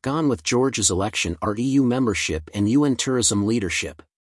Gone with Georgia's election are EU membership and UN tourism leadership.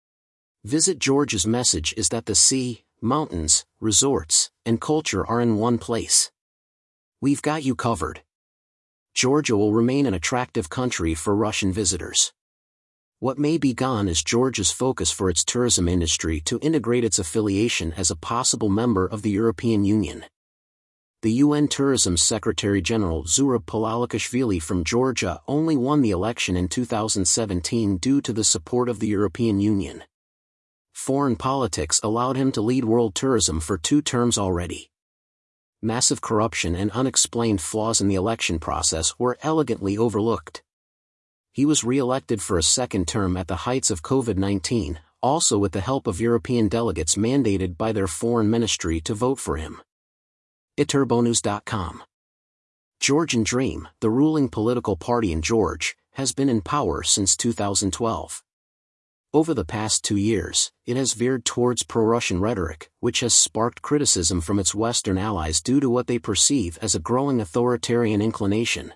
Visit Georgia's message is that the sea, mountains, resorts, and culture are in one place. We've got you covered. Georgia will remain an attractive country for Russian visitors. What may be gone is Georgia's focus for its tourism industry to integrate its affiliation as a possible member of the European Union. The UN Tourism Secretary-General Zurab Palalikashvili from Georgia only won the election in 2017 due to the support of the European Union. Foreign politics allowed him to lead world tourism for 2 terms already. Massive corruption and unexplained flaws in the election process were elegantly overlooked. He was re-elected for a second term at the heights of COVID-19, also with the help of European delegates mandated by their foreign ministry to vote for him. Eturbonews.com. Georgian Dream, the ruling political party in Georgia, has been in power since 2012. Over the past 2 years, it has veered towards pro-Russian rhetoric, which has sparked criticism from its Western allies due to what they perceive as a growing authoritarian inclination.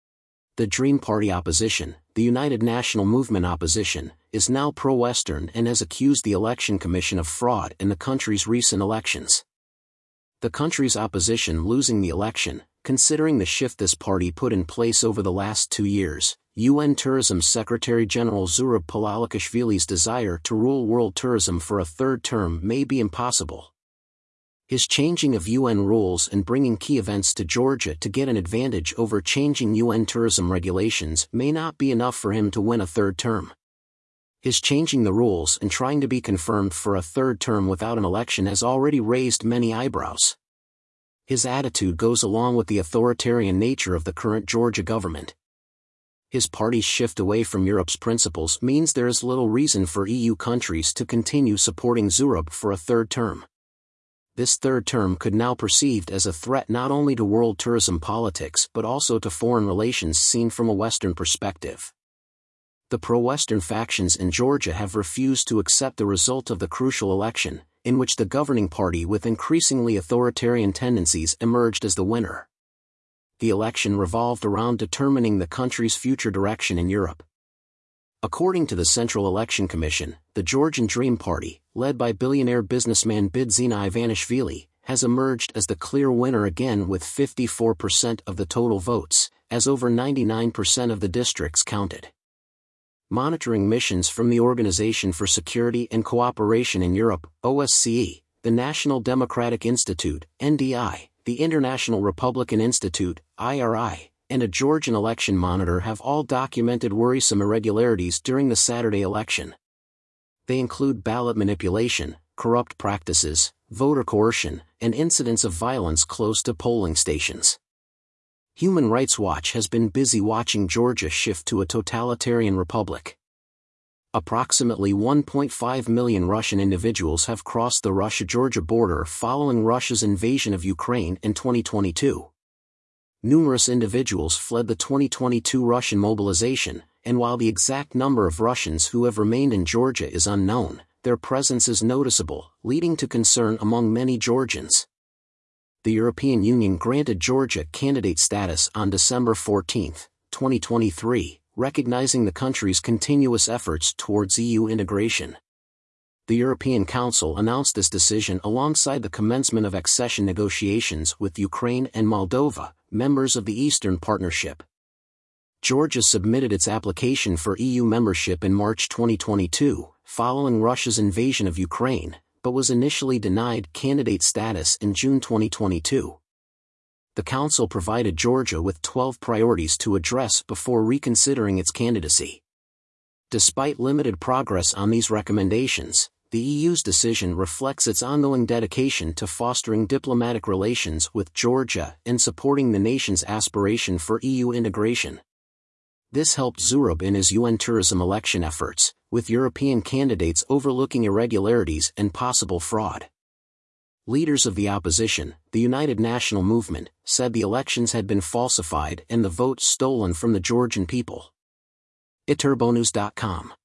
The Dream Party opposition, the United National Movement opposition, is now pro-Western and has accused the Election Commission of fraud in the country's recent elections. The country's opposition losing the election, considering the shift this party put in place over the last 2 years, UN Tourism Secretary-General Zurab Palalikashvili's desire to rule world tourism for a 3rd term may be impossible. His changing of UN rules and bringing key events to Georgia to get an advantage over changing UN tourism regulations may not be enough for him to win a 3rd term. His changing the rules and trying to be confirmed for a 3rd term without an election has already raised many eyebrows. His attitude goes along with the authoritarian nature of the current Georgia government. His party's shift away from Europe's principles means there is little reason for EU countries to continue supporting Zurab for a 3rd term. This 3rd term could now be perceived as a threat not only to world tourism politics but also to foreign relations seen from a Western perspective. The pro-Western factions in Georgia have refused to accept the result of the crucial election, in which the governing party with increasingly authoritarian tendencies emerged as the winner. The election revolved around determining the country's future direction in Europe. According to the Central Election Commission, the Georgian Dream Party, led by billionaire businessman Bidzina Ivanishvili, has emerged as the clear winner again with 54% of the total votes, as over 99% of the districts counted. Monitoring missions from the Organization for Security and Cooperation in Europe, OSCE, the National Democratic Institute, NDI, the International Republican Institute, IRI, and a Georgian election monitor have all documented worrisome irregularities during the Saturday election. They include ballot manipulation, corrupt practices, voter coercion, and incidents of violence close to polling stations. Human Rights Watch has been busy watching Georgia shift to a totalitarian republic. Approximately 1.5 million Russian individuals have crossed the Russia-Georgia border following Russia's invasion of Ukraine in 2022. Numerous individuals fled the 2022 Russian mobilization, and while the exact number of Russians who have remained in Georgia is unknown, their presence is noticeable, leading to concern among many Georgians. The European Union granted Georgia candidate status on December 14, 2023, recognizing the country's continuous efforts towards EU integration. The European Council announced this decision alongside the commencement of accession negotiations with Ukraine and Moldova, members of the Eastern Partnership. Georgia submitted its application for EU membership in March 2022, following Russia's invasion of Ukraine, but was initially denied candidate status in June 2022. The Council provided Georgia with 12 priorities to address before reconsidering its candidacy. Despite limited progress on these recommendations, the EU's decision reflects its ongoing dedication to fostering diplomatic relations with Georgia and supporting the nation's aspiration for EU integration. This helped Zurab in his UN tourism election efforts, with European candidates overlooking irregularities and possible fraud. Leaders of the opposition, the United National Movement, said the elections had been falsified and the votes stolen from the Georgian people. Eturbonews.com